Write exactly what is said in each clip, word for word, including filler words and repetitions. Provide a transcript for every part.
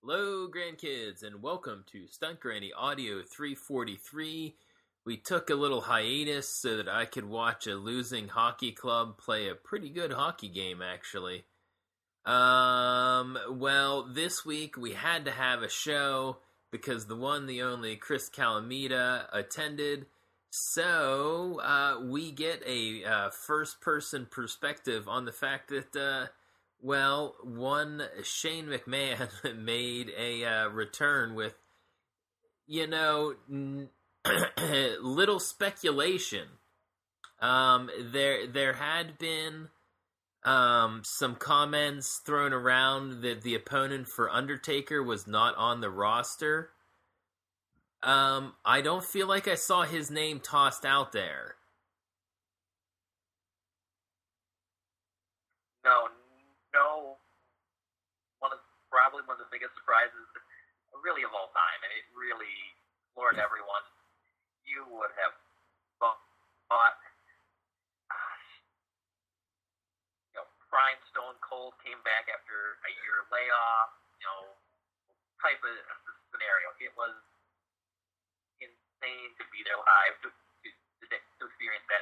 Hello, grandkids, and welcome to Stunt Granny Audio three forty-three. We took a little hiatus so that I could watch a losing hockey club play a pretty good hockey game, actually. Um, well, this week we had to have a show because the one, the only Chris Calamita attended. So, uh, we get a uh, first-person perspective on the fact that, uh, well, one Shane McMahon made a uh, return with, you know, n- little speculation. Um, there, there had been um, some comments thrown around that the opponent for Undertaker was not on the roster. Um, I don't feel like I saw his name tossed out there. No, no. One of probably one of the biggest surprises, really of all time, and it really floored everyone. You would have thought, gosh, you know, Prime Stone Cold came back after a year layoff. You know, type of scenario. It was insane to be there live to to, to experience that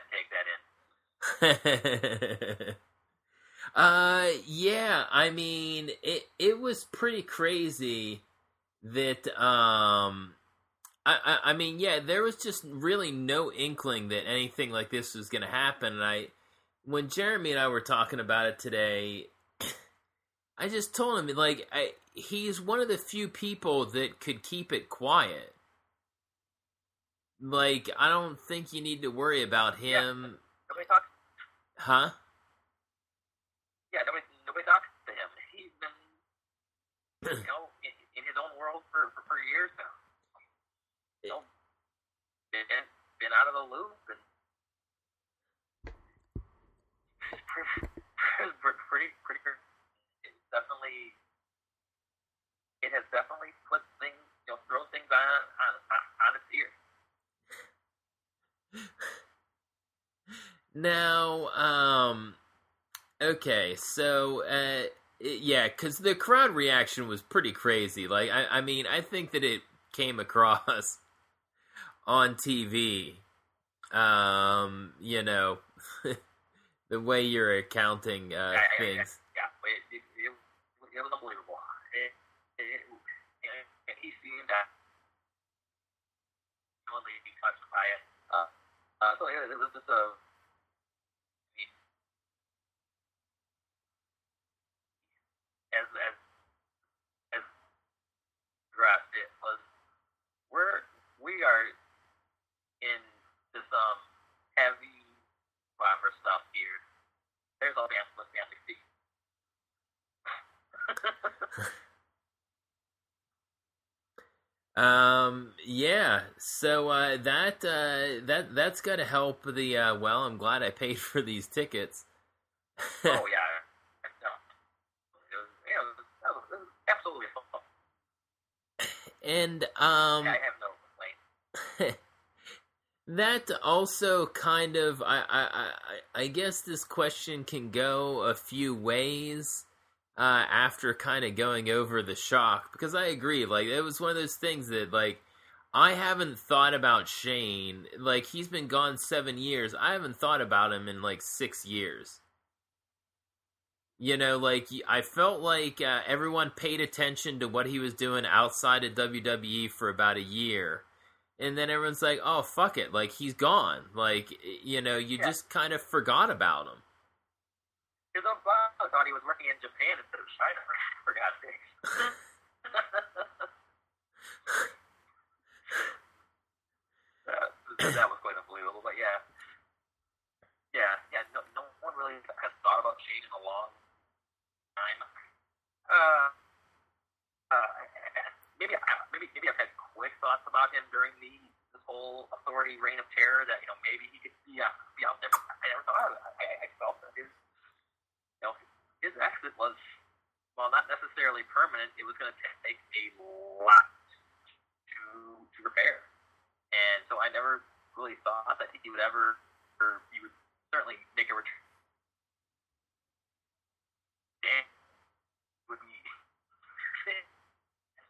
and take that in. uh, yeah, I mean, it it was pretty crazy that, um, I, I, I mean, yeah, there was just really no inkling that anything like this was going to happen, and I, when Jeremy and I were talking about it today, I just told him, like, I, he's one of the few people that could keep it quiet. Like, I don't think you need to worry about him. Yeah, nobody talks. Huh? Yeah, nobody, nobody talks to him. He's been, you know, in, in his own world for, for, for years now. You know, been, been out of the loop, and pretty, pretty, pretty, it's definitely, it has definitely put things, you know, thrown things on, on, on its ear. Now, um, okay, so, uh, yeah, because the crowd reaction was pretty crazy. Like, I, I mean, I think that it came across on T V, um, you know, the way you're accounting, uh, yeah, yeah, things. Yeah, yeah. It, it, it, it was unbelievable. It, it, it, and he seemed that really be touched by it. Uh, uh, so it, it was just a, as as as addressed, it was we're we are in this um heavy proper stuff here. There's all dance with family feet. Um, yeah, so, uh, that, uh, that, that's gotta help the, uh, well, I'm glad I paid for these tickets. Oh, yeah. No. It was, you know, it was, it was absolutely fun. And, um... Yeah, I have no complaint. That also kind of, I, I, I, I guess this question can go a few ways, uh, after kind of going over the shock, because I agree, like, it was one of those things that, like, I haven't thought about Shane, like, he's been gone seven years, I haven't thought about him in, like, six years. You know, like, I felt like, uh, everyone paid attention to what he was doing outside of W W E for about a year. And then everyone's like, oh, fuck it. Like, he's gone. Like, you know, you Yeah. just kind of forgot about him. His own boss thought he was working in Japan instead of China, for God's sakes. that, that was quite unbelievable, but yeah. Yeah, yeah, no, no one really has thought about Shane in a long time. Uh, uh, maybe, maybe, maybe I've had quick thoughts about him during the this whole Authority reign of terror. That you know maybe he could be out, be out there. I never thought of it. I, I felt that his, you know, his exit was, while not necessarily permanent, it was going to take a lot to to repair. And so I never really thought that he would ever, or he would certainly make a return. Would be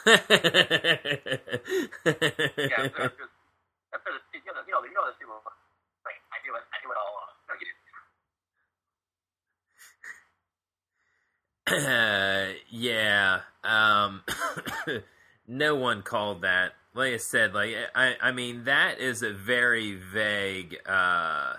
Yeah, they're just, that's the, you know, you know, you know the people like, I knew it, I knew it all along. No, you Uh, yeah. Um, no one called that. Like I said, like I, I mean, that is a very vague uh,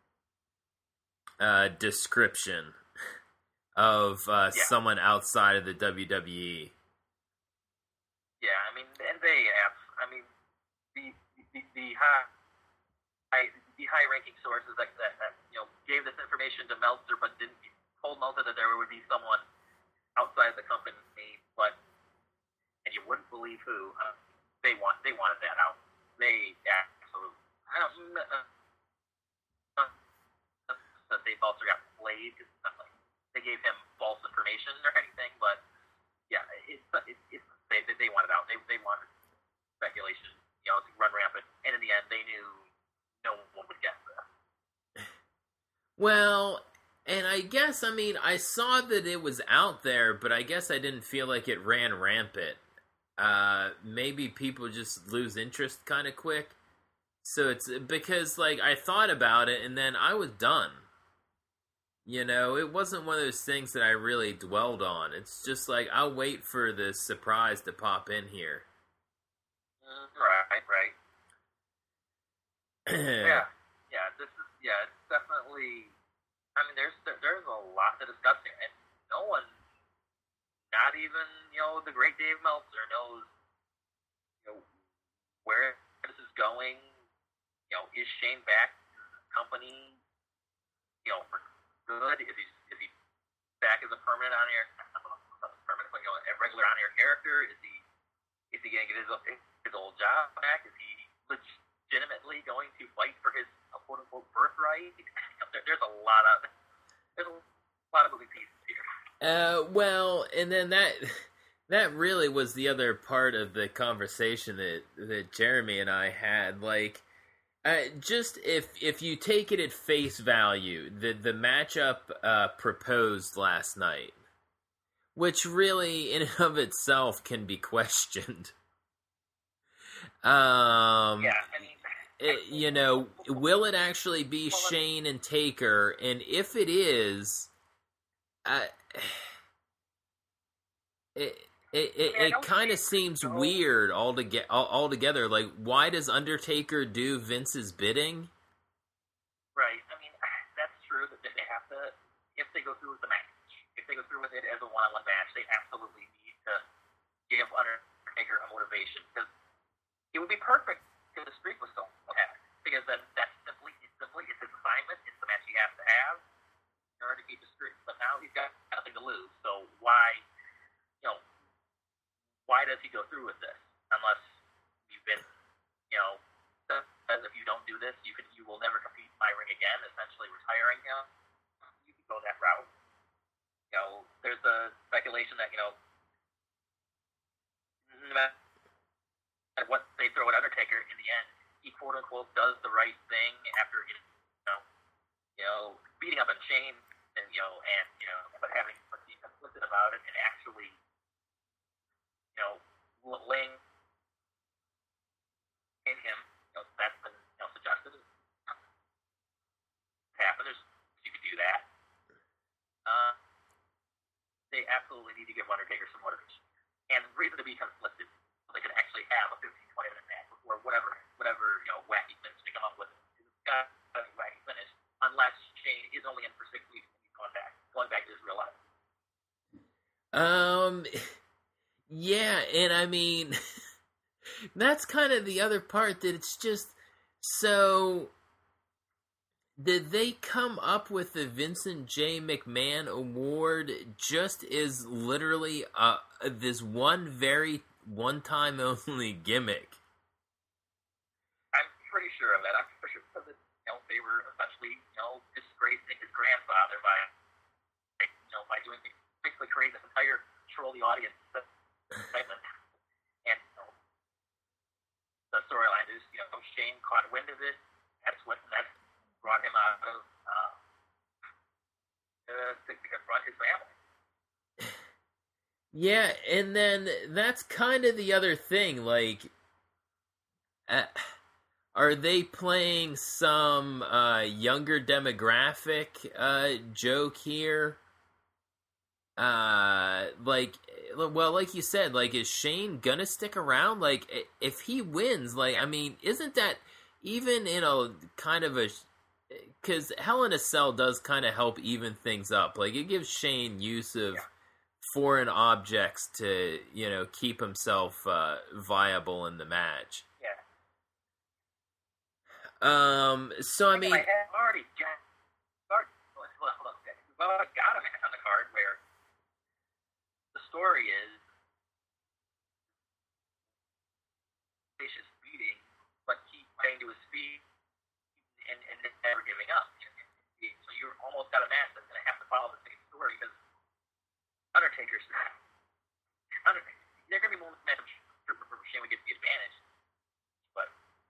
uh, description of uh, Yeah. someone outside of the W W E. Yeah, I mean, and they have, I mean, the the, the high, high the high ranking sources that, that that you know gave this information to Meltzer, but didn't told Meltzer that there would be someone outside the company, but and you wouldn't believe who. Uh, they want they wanted that out. They absolutely. Um, uh, that they Meltzer got played because like they gave him false information or anything, but yeah, it's it, it's they they wanted out. They they wanted speculation, you know, to run rampant, and in the end, they knew no one would guess that. Well, and I guess, I mean, I saw that it was out there, but I guess I didn't feel like it ran rampant. Uh, maybe people just lose interest kind of quick. So it's because, like, I thought about it and then I was done. You know, it wasn't one of those things that I really dwelled on. It's just like, I'll wait for the surprise to pop in here. Mm, right, right. yeah, yeah, this is, yeah, it's definitely, I mean, there's there, there's a lot to discuss here, and no one, not even, you know, the great Dave Meltzer knows, you know, where this is going. You know, is Shane back in the company, you know, for good? Is he, is he back as a permanent on-air, not permanent, but, you know, a regular on-air character? Is he, is he going to get his, his old job back? Is he legitimately going to fight for his quote-unquote birthright? There, there's a lot of, there's a lot of moving pieces here. Uh, well, and then that that really was the other part of the conversation that that Jeremy and I had. Like, uh, just if if you take it at face value, the the matchup uh, proposed last night, which really in and of itself can be questioned. Um, yeah, I mean, it, you know, will it actually be Shane and Taker? And if it is, uh, it it it, it kind of seems weird altogether. Altogether, like, why does Undertaker do Vince's bidding? Right. I mean, that's true that they have to. If they go through with the match, if they go through with it as a one-on-one match, they absolutely need to give Undertaker a motivation, because it would be perfect if the streak was still intact, because then that's simply, it's simply, it's his assignment, it's the match he has to have in order to keep the streak. But now he's got nothing to lose, so why, you know, why does he go through with this? Unless you've been, you know, says if you don't do this, you can, you will never compete in my ring again, essentially retiring him. You can go that route. You know, there's the speculation that, you know, no matter what they throw at Undertaker, in the end, he quote unquote does the right thing after, you know, you know, beating up on Shane, and you know, and you know, but having but being complicit about it and actually, you know, laying in him. You know, that's been, you know, suggested. Happen. There's, you could do that. Uh, they absolutely need to give Undertaker some motivation and reason to be conflicted. They can actually have a fifteen, twenty minute match before whatever, whatever, you know, wacky finish they come up with. It's got a wacky finish, unless Shane is only in for six weeks and he's going back, going back to his real life. Um, yeah, and I mean, that's kind of the other part, that it's just, so, did they come up with the Vincent J. McMahon Award just as literally uh, this one very one-time only gimmick? I'm pretty sure of that. I'm pretty sure because, you know, they were essentially, you know, disgracing his grandfather by, you know, by doing, basically creating this entire troll the audience segment. And, you know, the storyline is, you know, Shane caught wind of it. That's what, that's brought him out of, uh, uh, to confront his family. Yeah, and then that's kind of the other thing. Like, uh, are they playing some uh, younger demographic uh, joke here? Uh, like, well, like you said, like, is Shane gonna stick around? Like, if he wins, like, I mean, isn't that even in a kind of a, because Hell in a Cell does kind of help even things up. Like, it gives Shane use of Yeah. foreign objects to, you know, keep himself uh, viable in the match. Yeah. Um. So I mean, I have already got, already, well, hold on a second. We've already got a match on the card where the story is vicious beating, but keep playing to his feet and, and never giving up. So you're almost got a match that's going to have to follow the same story because Undertaker's Undertaker. There are going to be moments in the match where Shane would get the advantage, but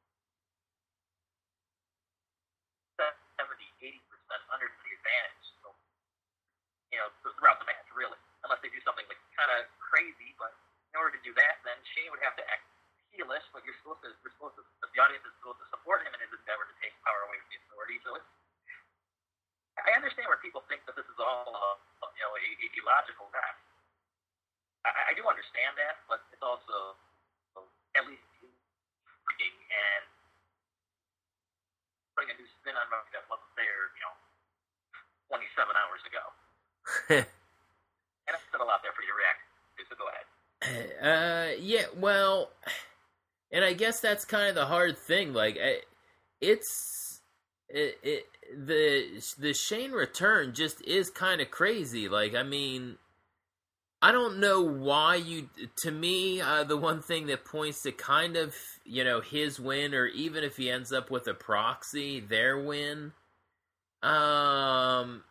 seventy, eighty percent under the advantage. So, you know, throughout the match, really. Unless they do something like kind of crazy, but in order to do that, then Shane would have to act heelish, but you're supposed to, you're supposed to, the audience is supposed to support him in his endeavor to take power away from the authority. So it's, I understand where people think that this is all, uh, you know, a, a illogical match. I, I do understand that, but it's also at least intriguing and putting a new spin on something that wasn't there, you know, twenty-seven hours ago. And I said a lot there for you to react to, so go ahead. Uh, yeah, well, and I guess that's kind of the hard thing. Like, it's it, it the the Shane return just is kind of crazy. Like, I mean, I don't know why you. To me, uh, the one thing that points to kind of, you know, his win, or even if he ends up with a proxy, their win. Um.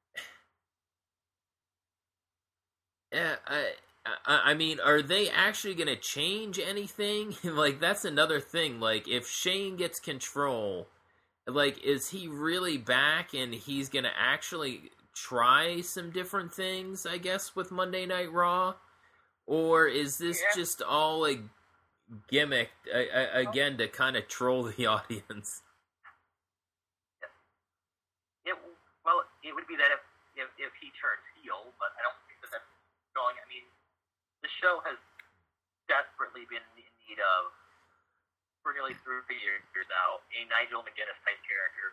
Yeah, I. I mean, are they actually going to change anything? Like, that's another thing. Like, if Shane gets control, like, is he really back and he's going to actually try some different things, I guess, with Monday Night Raw? Or is this Yeah. just all a gimmick, uh, again, to kind of troll the audience? It, well, it would be that if, if, if he turns heel, but I don't think that that's going. I mean, the show has desperately been in need of, for nearly three years now, a Nigel McGuinness type character.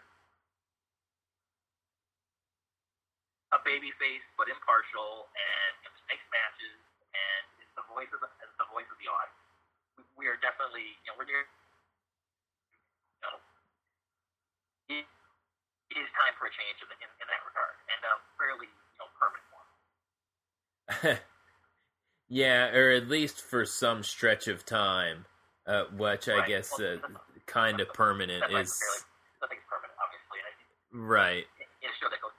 A babyface, but impartial, and makes matches, and is the voice of the, is the voice of the audience. We, we are definitely, you know, we're near, you know, it, it is time for a change in, in, in that regard, and a fairly, you know, permanent one. Yeah, or at least for some stretch of time, uh, which I Right. guess Well, uh, kind of permanent That's is fairly, nothing's permanent, obviously. And I think right. in a show that goes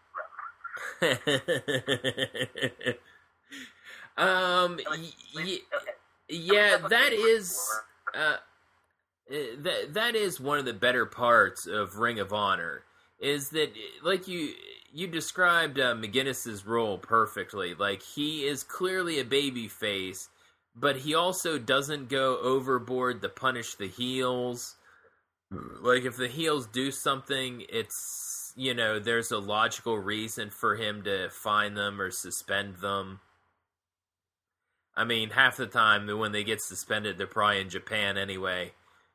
forever. um, y- y- yeah, that is uh, that that is one of the better parts of Ring of Honor. Is that, like you you described uh, McGuinness's role perfectly. Like, he is clearly a baby face, but he also doesn't go overboard to punish the heels. Like, if the heels do something, it's, you know, there's a logical reason for him to fine them or suspend them. I mean, half the time when they get suspended, they're probably in Japan anyway.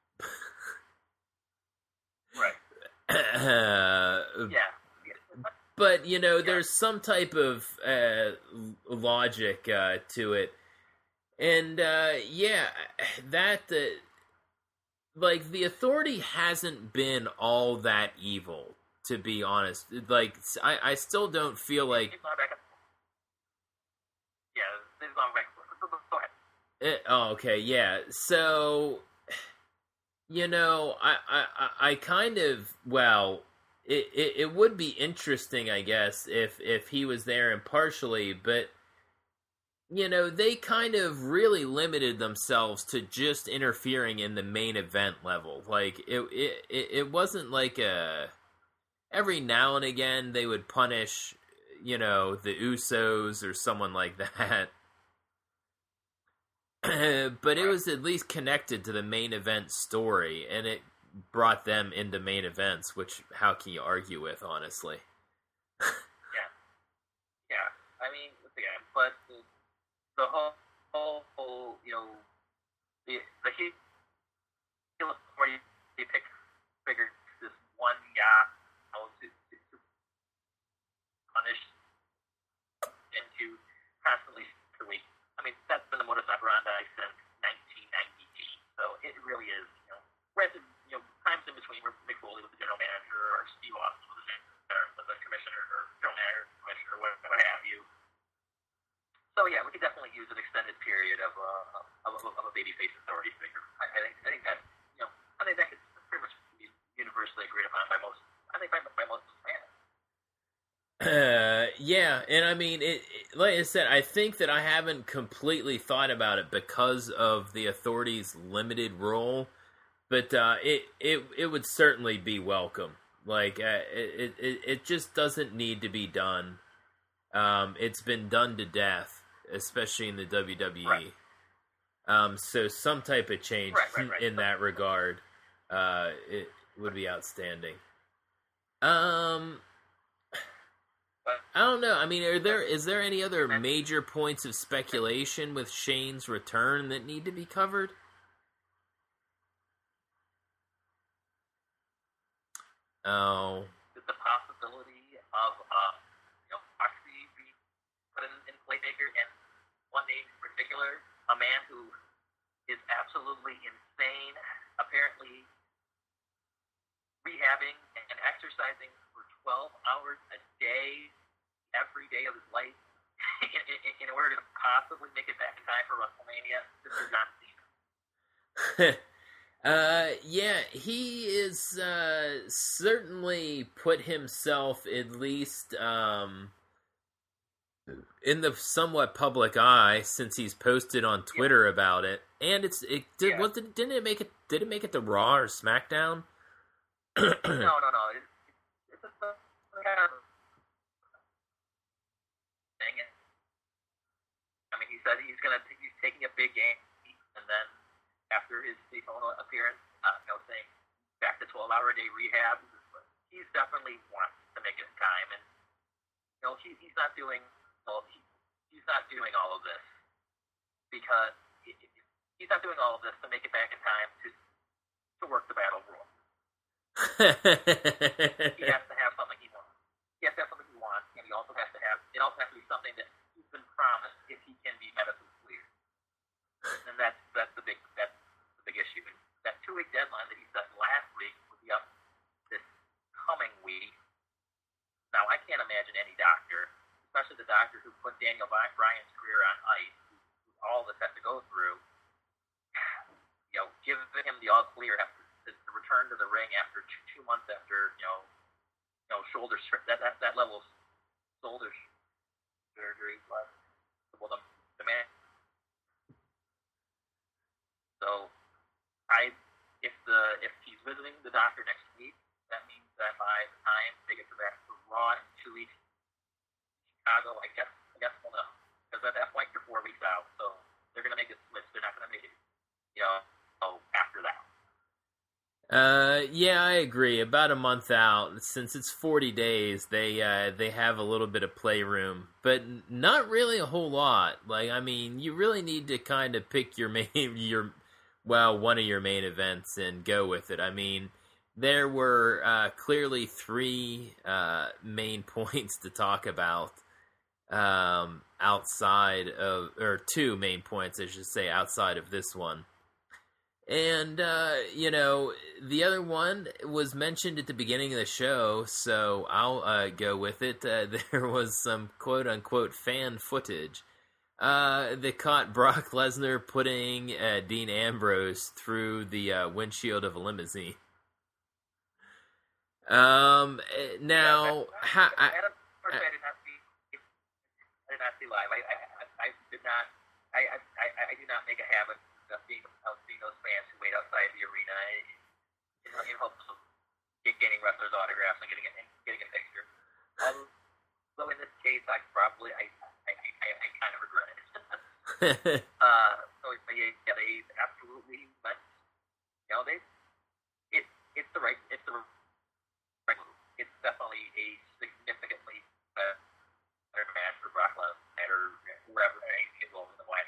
Right. Uh, Yeah. But, you know, Yeah. there's some type of uh, logic uh, to it. And, uh, yeah, that, uh, like, the Authority hasn't been all that evil, to be honest. Like, I, I still don't feel like... They've gone back and- Yeah, they've gone back. Go ahead. It, oh, okay, yeah. So, you know, I, I, I kind of, well... It, it it would be interesting, I guess, if, if he was there impartially, but, you know, they kind of really limited themselves to just interfering in the main event level. Like, it it, it wasn't like a... Every now and again, they would punish, you know, the Usos or someone like that. but it was at least connected to the main event story, and it brought them into main events, which how can you argue with, honestly? yeah. Yeah. I mean, again, but the, the whole, whole, whole, you know, the, the heel where you, you pick, figure this one guy, you know, to, to, to punish and to constantly week. I mean, that's been the modus operandi since nineteen ninety-eight. So it really is, you know, granted, you know, times in between where Mick Foley was the general manager or Steve Austin was the, or the commissioner or general manager, commissioner, what, what have you. So yeah, we could definitely use an extended period of uh, of, of a babyface authority figure. I, I think I think that you know I think that could pretty much be universally agreed upon by most. I think by, by most fans. Uh, yeah, and I mean, it, it, like I said, I think that I haven't completely thought about it because of the authority's limited role, but uh, it it it would certainly be welcome. Like, uh, it, it it just doesn't need to be done. Um, it's been done to death, especially in the W W E. Right. Um, so some type of change right, right, right. in that regard, uh, it would be outstanding. Um. I don't know. I mean, are there is there any other major points of speculation with Shane's return that need to be covered? Oh, The possibility of uh, you know, Moxley being put in, in Playmaker, and one name in particular, a man who is absolutely insane, apparently rehabbing and exercising for twelve hours a day, every day of his life, in, in, in order to possibly make it back in time for WrestleMania. Mister John Cena. uh, yeah, he is uh, certainly put himself at least um, in the somewhat public eye since he's posted on Twitter yeah. about it, and it's it did yeah. was it, didn't it make it did it make it to Raw or SmackDown? no, no, no. It, it's a kind of thing. And, I mean, he said he's gonna he's taking a big game, and then after his Daytona appearance, uh, you know, saying back to twelve hour a day rehab, he's definitely wants to make it time, and you know, he, he's not doing well, he, he's not doing all of this because he, he's not doing all of this to make it back in time to to work the battle royal. He has to have something he wants. He has to have something he wants, and he also has to have. It also has to be something that he's been promised if he can be medically cleared. And that's that's the big that's the big issue. That two week deadline that he set last week will be up this coming week. Now I can't imagine any doctor, especially the doctor who put Daniel Bryan's career on ice, who, who all this has to go through. You know, give him the all clear after. To return to the ring after two, two months after you know, you know shoulder that that that level of shoulder surgery. Well, the, the man. So, I if the if he's visiting the doctor next week, that means that by the time they get to back to Raw in two weeks, Chicago, I guess I guess we'll know because at that point you're four weeks out, so they're gonna make a switch. They're not gonna make it, you know, oh, after that. Uh, yeah, I agree. About a month out, since it's forty days, they uh, they have a little bit of playroom, but not really a whole lot. Like, I mean, you really need to kind of pick your main, your well, one of your main events and go with it. I mean, there were uh, clearly three uh, main points to talk about um, outside of, or two main points, I should say, outside of this one. And, uh, you know, the other one was mentioned at the beginning of the show, so I'll uh, go with it. Uh, there was some quote-unquote fan footage uh, that caught Brock Lesnar putting uh, Dean Ambrose through the uh, windshield of a limousine. Um, now, yeah, I, I, I, I, I did not see, I did not see live. I, I, I did not, I, I, I did not make a habit of being, of being those fans who wait outside the arena in, in hopes of getting wrestlers' autographs and getting a, getting a picture. Um, so in this case, I probably, I, I, I, I kind of regret it. uh, so I yeah, yeah, they absolutely went. You know, they it it's the right it's the right move. It's definitely a significantly better match for Brock Lesnar or wherever he goes in the white.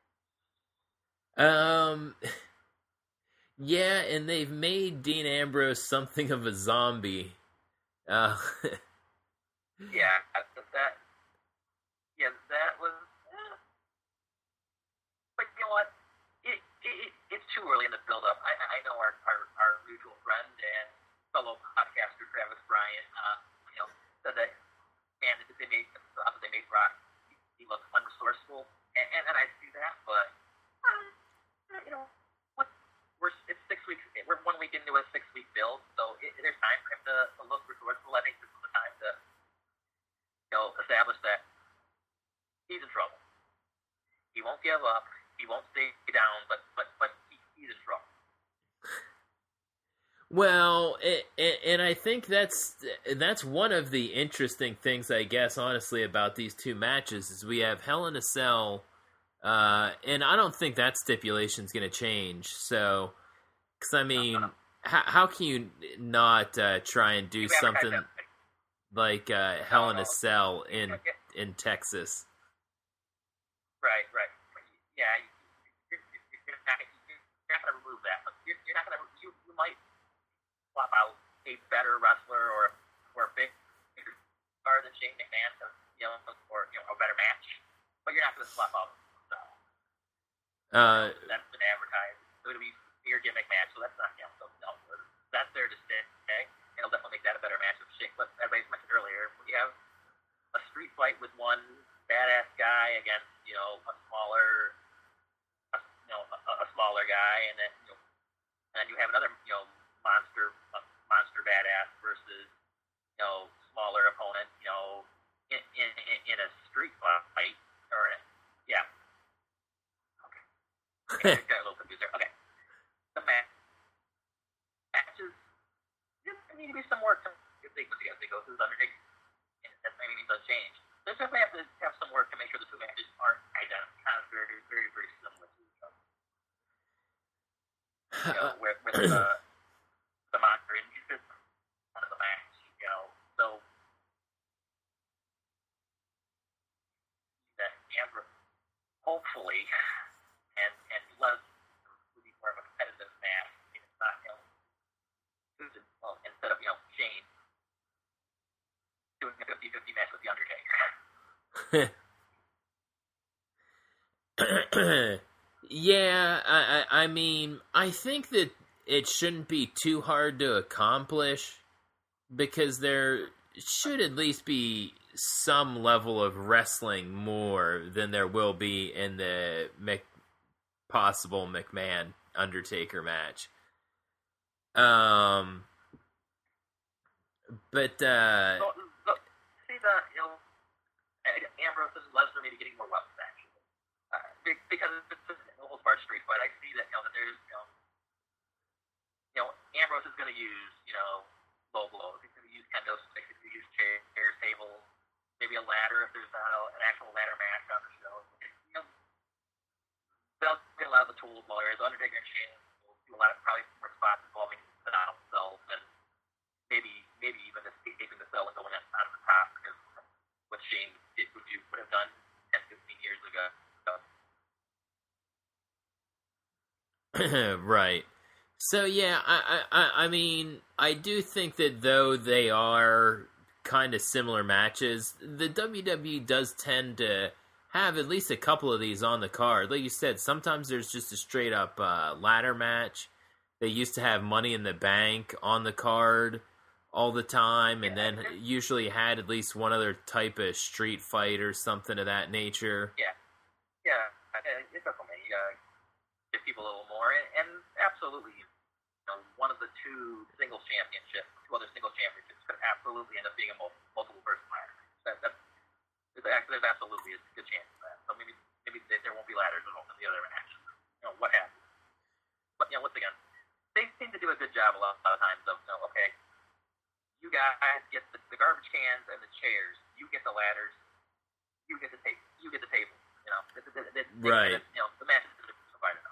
Um. Yeah, and they've made Dean Ambrose something of a zombie. Uh, yeah, that. Yeah, that was. Eh. But you know what? It, it it's too early in the build-up. I I know our our, our mutual friend and fellow podcaster Travis Bryant, uh, you know, said that, and they made uh, they made Brock he looked unresourceful, and, and and I see that, but uh, you know. We're it's six weeks. We're one week into a six-week build, so it, there's time for him to, to look resourceful. I think this is the time to, you know, establish that he's in trouble. He won't give up. He won't stay down, but but but he, he's in trouble. Well, it, it, and I think that's that's one of the interesting things, I guess, honestly, about these two matches is we have Hell in a Cell. Uh, and I don't think that stipulation is going to change. So, because I mean, no, no, no. How, how can you not uh, try and do something like uh, Hell in a Cell in in Texas? Right, right. Yeah, you're, you're not, not going to remove that. You're, you're not going to. You, you might swap out a better wrestler or or a big bigger star than Shane McMahon, you know, or you know, a better match. But you're not going to swap out. Uh, that's been advertised. It's going to be your gimmick match, so that's not, you know, so, no, that's there to stay. Okay? And it'll definitely make that a better match with Shane. But as I mentioned earlier, when you have a street fight with one badass guy against, you know, a smaller, a, you know, a, a smaller guy, and then you know, and then you have another, you know, monster, monster badass versus, you know, smaller opponent, you know, in in, in a street fight, or yeah. Okay, got a little confused there. Okay. The match, matches, there need to be some work to if they, if they go through the Undertaker, and that maybe does change. They definitely have to have some work to make sure the two matches aren't identical, kind of very, very, very similar to each other. You know, with, with the, the monster injury system out of the match, you know, so that Amber, hopefully, and and less would be more of a competitive match. I mean, it's not, you know, well, instead of, you know, Shane doing a fifty-fifty match with the Undertaker. Yeah, I, I I mean, I think that it shouldn't be too hard to accomplish because there should at least be some level of wrestling more than there will be in the Mc possible McMahon Undertaker match. Um, but uh, so, look, see the you know, Ambrose and Lesnar maybe getting more weapons actually, uh, because it's the whole bar street fight. I see that you know that there's you know, you know Ambrose is going to use you know low blows. He's going to use kendo sticks. He's going to use chairs, tables, maybe a ladder if there's not a, an actual ladder match on the show. You know, they'll get a lot of the tools while there's Undertaker and Shane will do a lot of probably more spots involving the out themselves and maybe maybe even escaping the cell and going out of the top because what Shane did would you would have done ten, fifteen years ago. So. Right. So yeah, I, I I mean I do think that though they are kind of similar matches, the W W E does tend to have at least a couple of these on the card. Like you said, sometimes there's just a straight up uh, ladder match. They used to have Money in the Bank on the card all the time, and then usually had at least one other type of street fight or something of that nature. Yeah, yeah, it's definitely you gotta give people a little more, and, and absolutely, you know, one of the two singles championships, two other singles championships, could absolutely end up being a multiple, multiple person ladder. That, that's there's absolutely a good chance of that. So maybe maybe there won't be ladders in the other matches. You know what happens. But you know, once again, they seem to do a good job a lot, a lot of times of, you know, okay, you guys get the, the garbage cans and the chairs, you get the ladders, you get the tape, you get the table. You know, it, it, it, it, right? It, you know, the match is provided.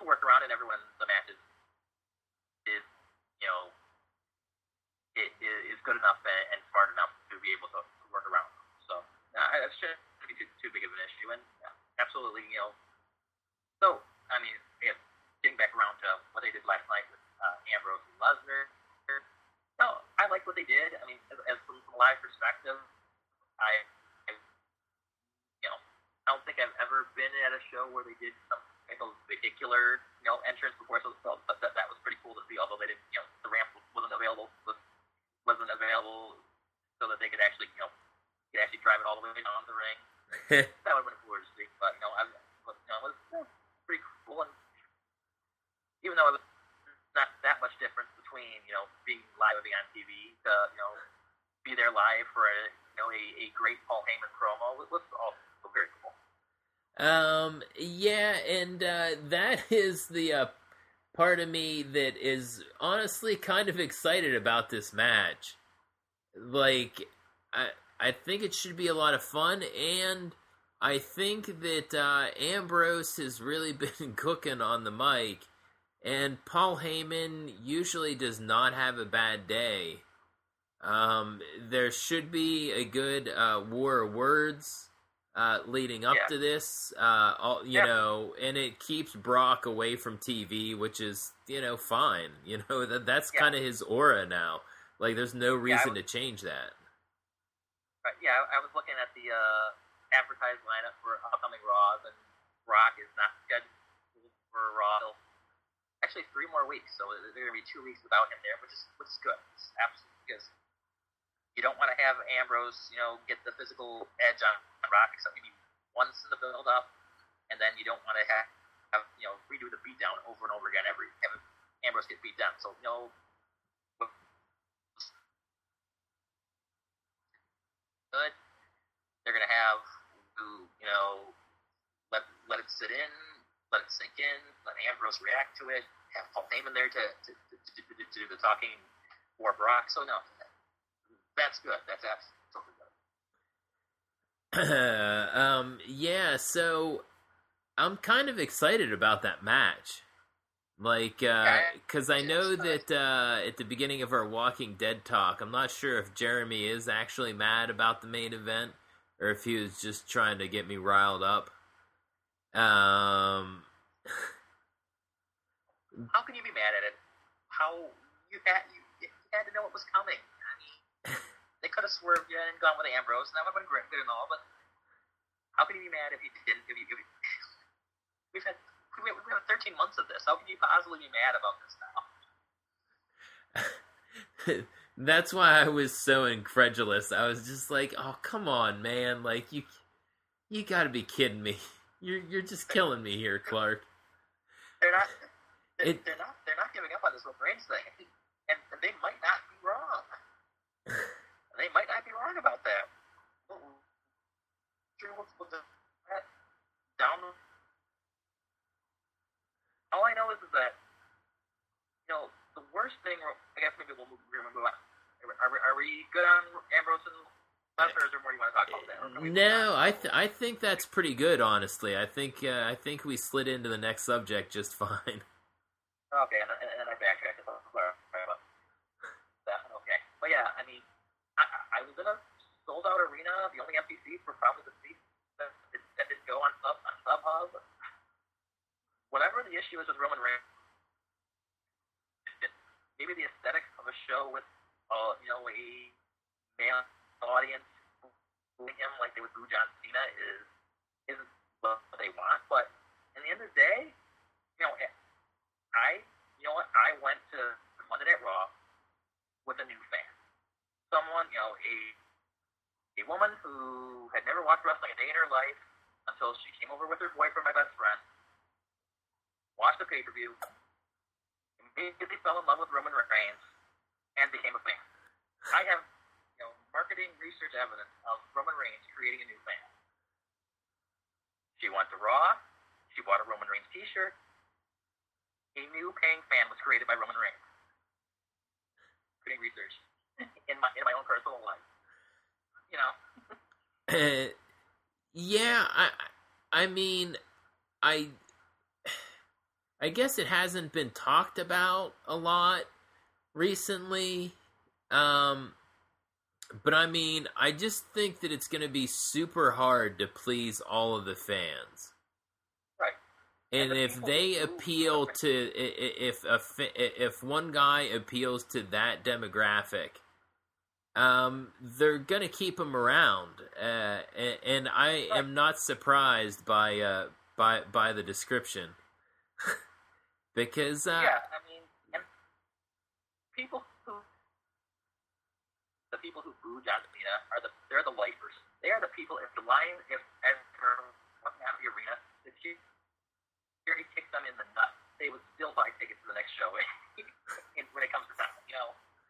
to work around, and everyone in the match is, is you know, it is good enough and, and smart enough to be able to, to work around. So uh, that shouldn't be too, too big of an issue. And yeah, absolutely, you know. So I mean, yeah, getting back around to what they did last night with uh, Ambrose and Lesnar. No, I like what they did. I mean, as, as from a live perspective, I, I, you know, I don't think I've ever been at a show where they did some type of particular, you know, entrance before, so but that, that was pretty cool to see. Although they didn't, you know, the ramp wasn't available, was, wasn't available, so that they could actually, you know, could actually drive it all the way down the ring. That would have been cooler to see. But you know, I, but, you know, it was yeah, pretty cool. And even though it was not that much difference between, you know, being live or being on T V to, you know, be there live for a, you know, a, a great Paul Heyman promo. It was also very cool. Um, yeah, and uh, that is the uh, part of me that is honestly kind of excited about this match. Like, I I think it should be a lot of fun, and I think that uh, Ambrose has really been cooking on the mic. And Paul Heyman usually does not have a bad day. Um, there should be a good uh, war of words uh, leading up yeah. to this. Uh, all, you yeah. know, and it keeps Brock away from T V, which is, you know, fine. You know, that that's yeah. kind of his aura now. Like, there's no reason yeah, was, to change that. Right, yeah, I, I was looking at the uh, advertised lineup for upcoming Raws, and Brock is not scheduled for Raw. Actually, three more weeks, so there are going to be two weeks without him there, which is which is good. It's absolutely because you don't want to have Ambrose, you know, get the physical edge on Brock, except maybe once in the build-up, and then you don't want to have, have you know, redo the beatdown over and over again. Every have Ambrose get beat down, so you know, good. They're going to have to, you know, let let it sit in. Let it sink in, let Ambrose react to it, have Paul Heyman there to, to, to, to, to do the talking for Brock. So, no, that's good. That's absolutely good. um, yeah, so I'm kind of excited about that match. Like, because uh, I know that uh, at the beginning of our Walking Dead talk, I'm not sure if Jeremy is actually mad about the main event or if he was just trying to get me riled up. Um, how can you be mad at it? How you had you, you had to know it was coming. I mean, they could have swerved you and gone with Ambrose, and that would have been great, good and all. But how can you be mad if you didn't? If you, if you, we've had we've had thirteen months of this. How can you possibly be mad about this now? That's why I was so incredulous. I was just like, "Oh, come on, man! Like you, you got to be kidding me." You're you're just killing me here, Clark. They're not. They're, it, they're not. They're not giving up on this Roman Reigns thing, and, and they might not be wrong. They might not be wrong about that. Sure, what's with the down? All I know is, is that you know the worst thing. I guess maybe we'll remember. Are we, are we good on Ambrose and? Or is there more you want to talk about that? No, I th- I think that's pretty good. Honestly, I think uh, I think we slid into the next subject just fine. Okay, and, and, and I backtracked to clarify about that. Okay, but yeah, I mean, I, I was in a sold out arena. The only empty seats were probably the seats that, that didn't go on sub on StubHub. Whatever the issue is with Roman Reigns, maybe the aesthetic of a show with, uh, you know, a male audience booing him like they would boo John Cena is isn't what they want. But in the end of the day, you know, I you know what I went to Monday Night Raw with a new fan, someone you know a a woman who had never watched wrestling a day in her life until she came over with her boyfriend, my best friend, watched the pay per view, immediately fell in love with Roman Reigns, and became a fan. I have marketing research evidence of Roman Reigns creating a new fan. She went to Raw. She bought a Roman Reigns t-shirt. A new paying fan was created by Roman Reigns. Marketing research in my in my own personal life. You know. uh, yeah, I I mean, I I guess it hasn't been talked about a lot recently. Um, but I mean, I just think that it's going to be super hard to please all of the fans. Right. And, and the if they appeal to, if a, if one guy appeals to that demographic, um, they're going to keep him around. Uh, and, and I right. am not surprised by, uh, by, by the description. Because, uh... yeah, I mean, and people who, the people who boo John Cena are the, they're the lifers. They are the people, if the Lions, if, as they're coming out of the arena, if you, here he kicks them in the nuts, they would still buy tickets to the next show when it comes to time, you know?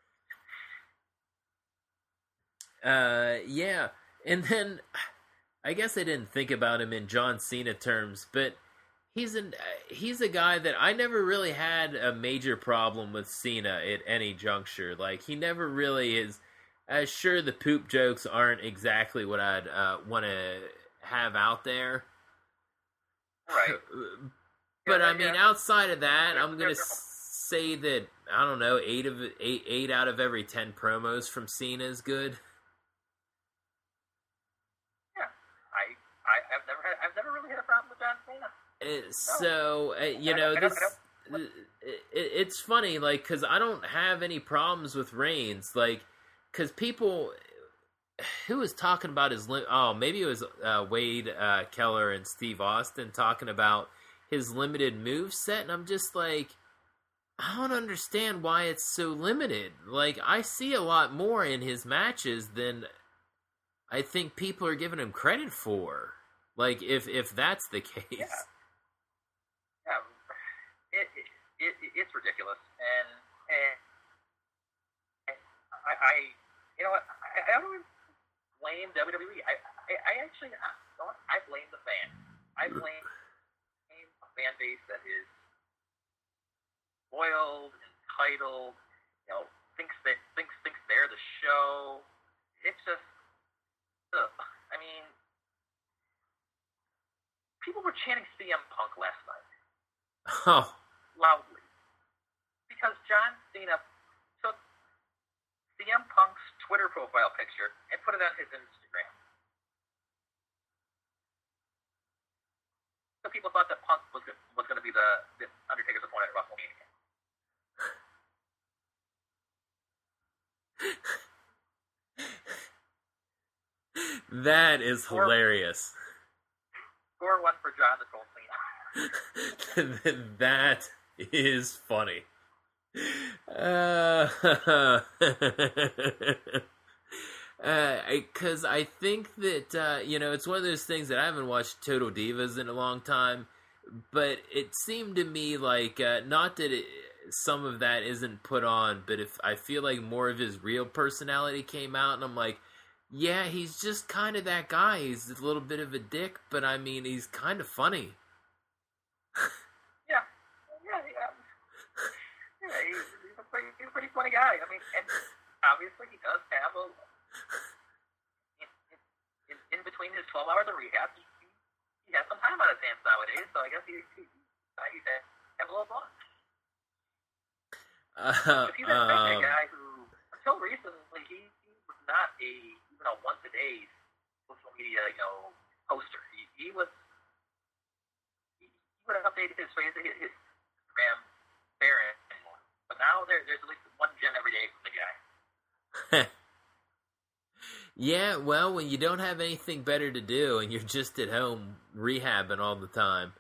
Uh, yeah. And then, I guess I didn't think about him in John Cena terms, but He's an he's a guy that I never really had a major problem with Cena at any juncture. Like, he never really is. Uh, sure, the poop jokes aren't exactly what I'd uh, want to have out there. Right. But yeah, I mean, yeah. outside of that, I'm gonna say that I don't know, eight of eight eight out of every ten promos from Cena is good. Yeah, I I I've never had I've never really had a problem with John Cena. So, uh, you know, this it, it's funny, like, because I don't have any problems with Reigns, like, because people, who was talking about his, li- oh, maybe it was uh, Wade uh, Keller and Steve Austin talking about his limited move set, and I'm just like, I don't understand why it's so limited. Like, I see a lot more in his matches than I think people are giving him credit for. Like, if if that's the case. Yeah. Yeah, it, it, it, it's ridiculous, and, and, and I, I, you know what, I, I don't even blame W W E. I, I, I actually, I, I blame the fan. I blame a fan base that is spoiled, entitled, you know, thinks that thinks thinks they're the show. It's just, ugh. I mean, people were chanting C M Punk last night. Oh. Loudly. Because John Cena took C M Punk's Twitter profile picture and put it on his Instagram. So people thought that Punk was, was going to be the, the Undertaker's opponent at WrestleMania. That is hilarious. Score one for John the Troll Cena. That is funny. Uh, because uh, I think that, uh, you know, it's one of those things that I haven't watched Total Divas in a long time, but it seemed to me like, uh, not that it, some of that isn't put on, but if I feel like more of his real personality came out, and I'm like, yeah, he's just kind of that guy. He's a little bit of a dick, but I mean, he's kind of funny. yeah, yeah, yeah. Yeah, he's, he's, a pretty, he's a pretty funny guy. I mean, and obviously he does have a, in, in, in between his twelve hours of rehab, he, he has some time on his hands nowadays, so I guess he, he, he's had, have a little fun. Uh, but he's that um, guy who, until recently, he, he was not a, you know, once a day social media, you know, poster. He, he was, he, he would have updated his face, his, his Instagram parent anymore. But now there, there's at least one gem every day from the guy. Yeah, well, when you don't have anything better to do and you're just at home rehabbing all the time,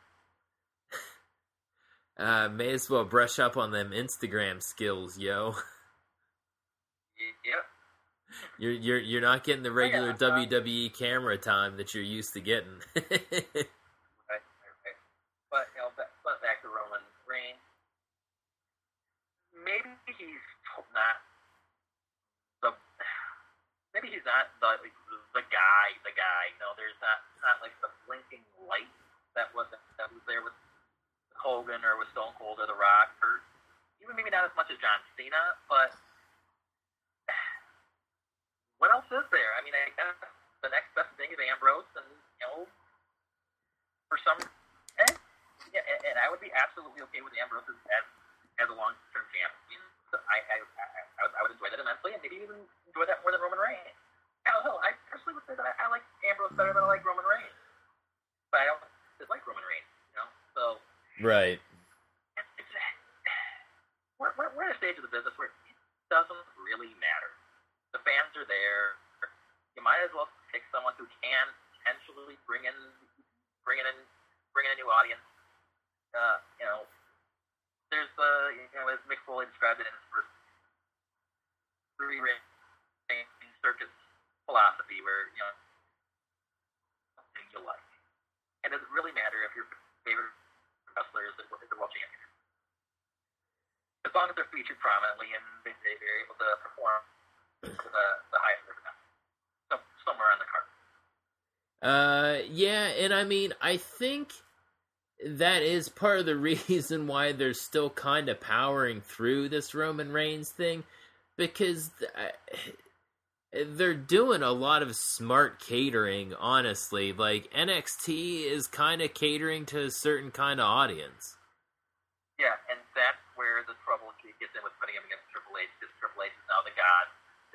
uh, may as well brush up on them Instagram skills, yo. Yep. You're you're you're not getting the regular oh, yeah, W W E camera time that you're used to getting. right, right, right. But you know, back, but back to Roman Reigns. Maybe he's not the. Maybe he's not the the guy. The guy. No, there's not not like the blinking light that was that was there with Hogan or with Stone Cold or The Rock, or even maybe not as much as John Cena, but. What else is there? I mean, I guess the next best thing is Ambrose, and you know, for some, eh, yeah, and, and I would be absolutely okay with Ambrose as as, as a long term champion. So I, I, I, I, would, I would enjoy that immensely, and maybe even enjoy that more than Roman Reigns. Hell, hell, I personally would say that I, I like Ambrose better than I like Roman Reigns, but I don't dislike Roman Reigns. You know, so right. It's, it's, we're, we're, we're at a stage of the business where it doesn't really matter. The fans are there. You might as well pick someone who can potentially bring in, bring in, bring in a new audience. Uh, you know, there's the, uh, you know, as Mick Foley described it in his first three-ring circus philosophy, where, you know, something you like. And does it really matter if your favorite wrestler is the, is the world champion? As long as they're featured prominently and they, they're able to perform to the, the highest of them. So, somewhere on the card. Uh, yeah, and I mean, I think that is part of the reason why they're still kind of powering through this Roman Reigns thing, because they're doing a lot of smart catering, honestly. Like, N X T is kind of catering to a certain kind of audience. Yeah, and that's where the trouble gets in with putting him against Triple H, because Triple H is now the god.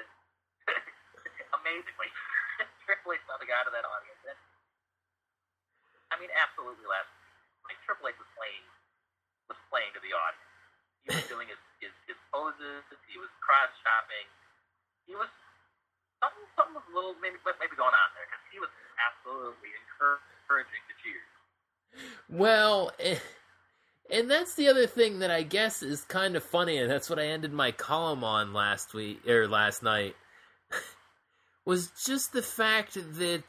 Amazingly, Triple H is now the god of that audience. And, I mean, absolutely last like Triple H was playing was playing to the audience. He was doing his, his, his poses, he was cross chopping, he was something something was a little maybe maybe going on there, because he was absolutely encouraging the cheers. Well, and that's the other thing that I guess is kind of funny, and that's what I ended my column on last week or last night, was just the fact that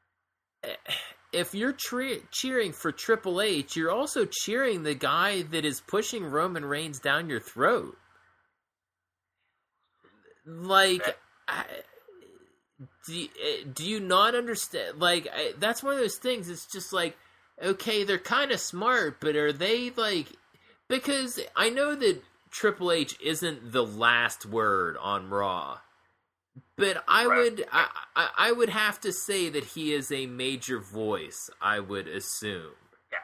if you're tre- cheering for Triple H, you're also cheering the guy that is pushing Roman Reigns down your throat. Like, I, do, you, do you not understand? Like, I, that's one of those things. It's just like, okay, they're kind of smart, but are they like... Because I know that Triple H isn't the last word on Raw. But I right. would I, I, I would have to say that he is a major voice, I would assume. Yeah.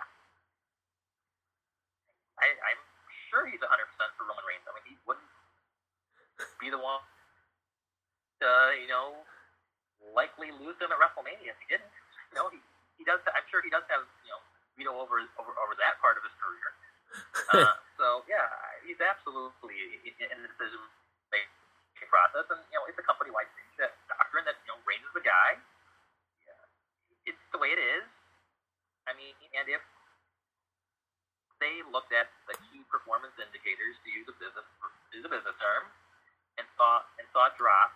I, I'm sure he's one hundred percent for Roman Reigns. I mean, he wouldn't be the one to, you know, likely lose him at WrestleMania if he didn't. You know, he, he does. I'm sure he does have, you know, veto over, over, over that part of his career. Uh, so, yeah, he's absolutely in the decision process, and you know, it's a company-wide thing, that doctrine that, you know, Reigns is the guy. Yeah. It's the way it is. I mean, and if they looked at the key performance indicators, to use a business to use a business term, and saw and saw a drop,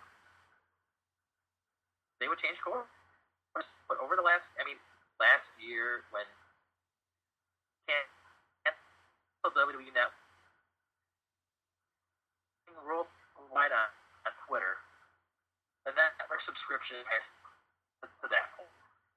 they would change course. But over the last, I mean, last year when can't W W E Network worldwide on on Twitter, and that network subscription has to that point.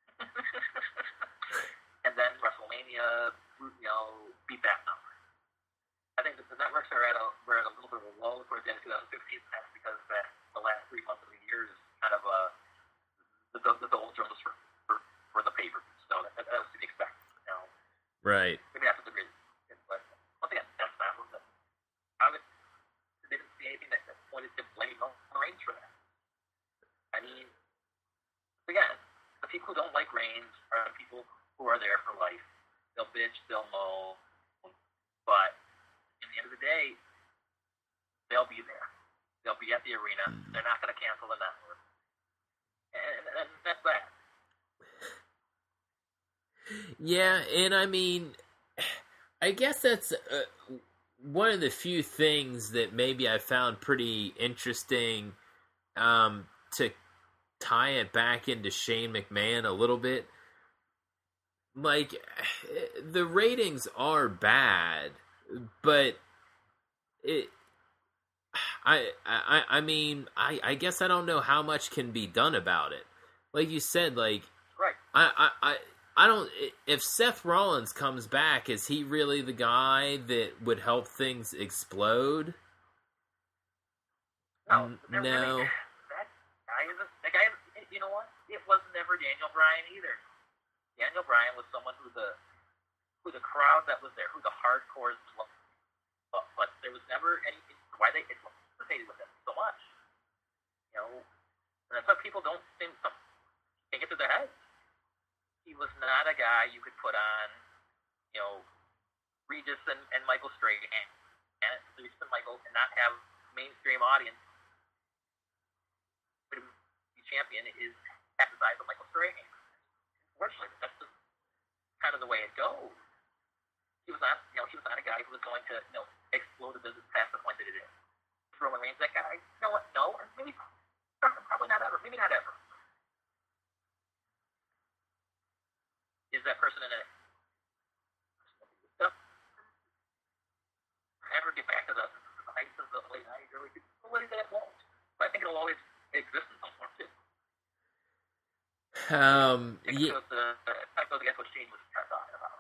And then WrestleMania, you know, beat that number. I think that the networks are at a we're at a little bit of a lull towards the end of twenty fifteen. That's because that the last three months of the year is kind of a the the, the doldrums for, for for the pay per view. So that, that was to be expected. You know, right? Maybe that's what the reason. But once again, that's not what the. I would, they didn't see anything that, that pointed to blaming Roman Reigns for that. I mean, again, the people who don't like Reigns are the people who are there for life. They'll bitch, they'll moan, but in the end of the day, they'll be there. They'll be at the arena. They're not going to cancel the network. And, and that's that. Yeah, and I mean, I guess that's uh, one of the few things that maybe I found pretty interesting, um, to tie it back into Shane McMahon a little bit. Like, the ratings are bad, but it, I, I, I mean, I, I guess I don't know how much can be done about it. Like you said, like, right. I, I, I, I don't, if Seth Rollins comes back, is he really the guy that would help things explode? No, no. Really, that guy is a, that guy is, you know what? It was never Daniel Bryan either. Daniel Bryan was someone who the who the crowd that was there, who the hardcores loved, but there was never any why they associated with him so much. You know, and that's why people don't think some can't get to their heads. He was not a guy you could put on, you know, Regis and, and Michael Strahan and Regis and Michael and not have mainstream audience. The champion is half the size of Michael Strahan. Unfortunately, that's just kind of the way it goes. He was not, you know, he was not a guy who was going to, you know, explode the business past the point that it is. Roman Reigns, that guy? You know what? No, or maybe probably not ever. Maybe not ever. Is that person in it? Ever get back to the heights of the late nineties, early two thousands? That won't. But I think it'll always exist in some form too. Um, yeah. The, that goes against what Shane was talking about.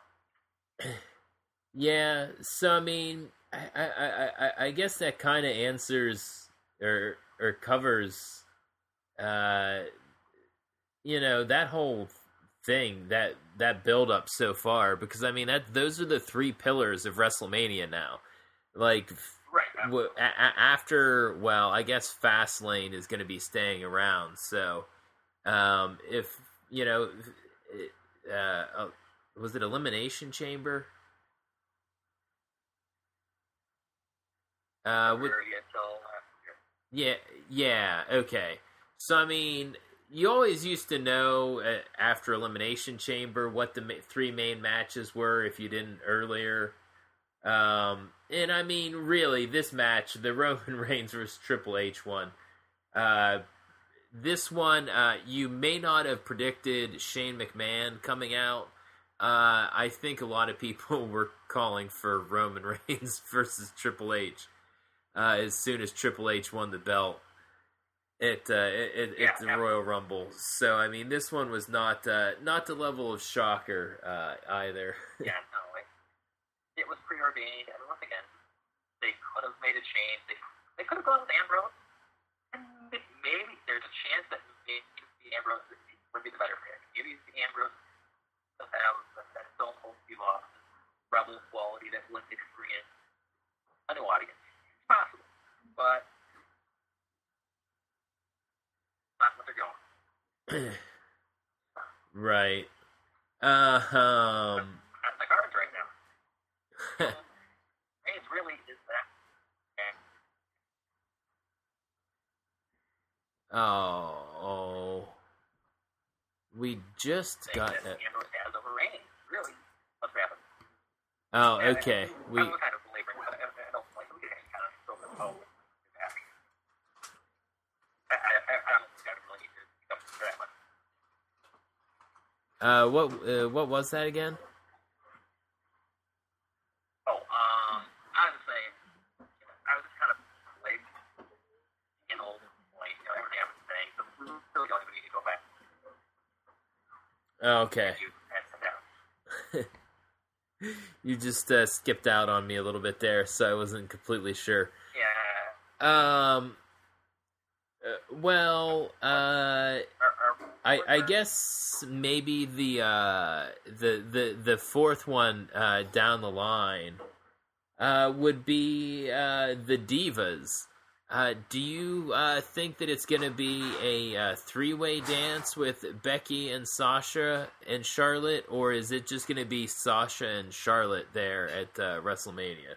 Yeah, so I mean, I I, I, I guess that kind of answers or or covers, uh, you know, that whole thing, that that build up so far, because I mean that those are the three pillars of WrestleMania now. Like, right, w- a- after, well, I guess Fastlane is going to be staying around. So, um, if you know, uh, uh, was it Elimination Chamber? Uh, with, yeah, yeah, okay. So, I mean, you always used to know uh, after Elimination Chamber what the ma- three main matches were if you didn't earlier. Um, and, I mean, really, this match, the Roman Reigns versus Triple H one, uh, this one, uh, you may not have predicted Shane McMahon coming out. Uh, I think a lot of people were calling for Roman Reigns versus Triple H. Uh, as soon as Triple H won the belt at uh, at, yeah, at the yeah. Royal Rumble, so I mean this one was not uh, not the level of shocker uh, either. Yeah, no, it, it was preordained, and once again, they could have made a change. They they could have gone with Ambrose, and maybe there's a chance that maybe Ambrose would be the better pick. Maybe Ambrose does have that Stone Cold Steve Austin rebel quality that would experience a new audience. Possible, but not what they're going. Right. Uh, um. That's the cards right now. Reigns really is that. Oh, we just got that. Ambrose has over Reigns. Really, what's happening? Oh, yeah, okay. I, we. I'm kind of belaboring, but I, I don't like. We can kind of throw the phone back. I, I, I don't think I really need to come to that one. Uh, what uh, what was that again? Oh, um, I was saying, you know, I was just kind of like, you know, like you know, everything I was saying. So we really don't even need to go back. Oh, okay. You had some down. You just uh, skipped out on me a little bit there, so I wasn't completely sure. Yeah. Um. Uh, well, uh, Are, are, I I guess maybe the uh the the the fourth one uh down the line uh would be uh the Divas. Uh, do you uh, think that it's going to be a uh, three-way dance with Becky and Sasha and Charlotte, or is it just going to be Sasha and Charlotte there at uh, WrestleMania?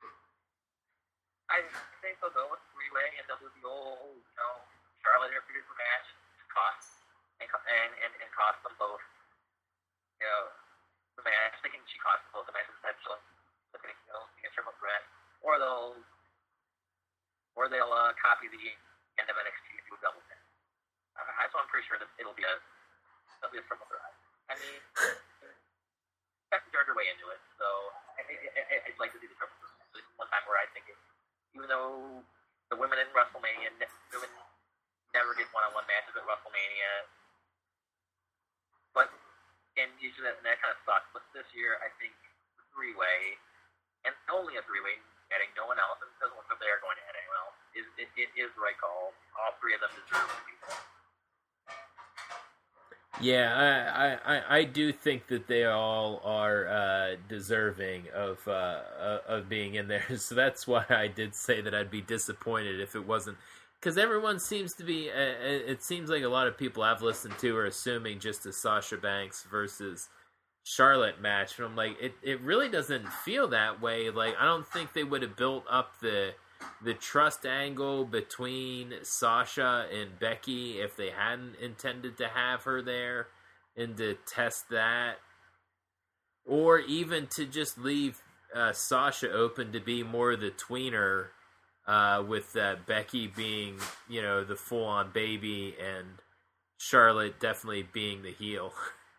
I think they'll go with three-way, and they'll do the old, you know, Charlotte interferes for match, cost, and, and, and, and cost them both. You know, the match, thinking she cost them both the match essentially, looking at, you know, being a triple threat, or they'll Or they'll uh, copy the end of N X T and do a double pin. Uh, so I'm pretty sure that it'll be a it'll be a triple threat. I mean, Becky turned her way into it, so I, I, I, I'd like to see the triple threat. So this is one time where I think, it, even though the women in WrestleMania, women never get one-on-one matches at WrestleMania, but and usually that, and that kind of sucks. But this year, I think three-way, and only a three-way. Adding no one else, and it doesn't look like they are going to add anyone else. Is it, it is the right call. All three of them deserve to be there. Yeah, I, I, I do think that they all are uh, deserving of uh, uh, of being in there. So that's why I did say that I'd be disappointed if it wasn't, because everyone seems to be. Uh, it seems like a lot of people I've listened to are assuming just a Sasha Banks versus Charlotte match, and I'm like, it, it really doesn't feel that way. Like, I don't think they would have built up the the trust angle between Sasha and Becky if they hadn't intended to have her there and to test that, or even to just leave uh, Sasha open to be more the tweener, uh, with uh, Becky being, you know, the full-on baby and Charlotte definitely being the heel.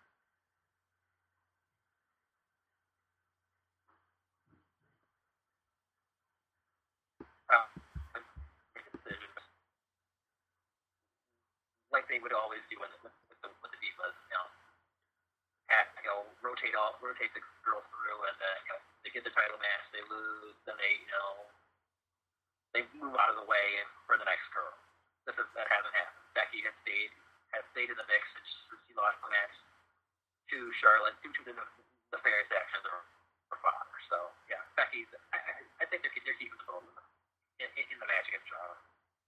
Uh, like they would always do with, with, with, the, with the divas, you know, at, you know, rotate all, rotate the girls through, and then, you know, they get the title match, they lose, then they, you know, they move out of the way for the next girl. This is, that hasn't happened. Becky has stayed, has stayed in the mix, and she, she lost the match to Charlotte due to the nefarious actions of her, her father. So, yeah, Becky's, I, I, I think they're, they're keeping the both of them in, in, in the match against Charlotte.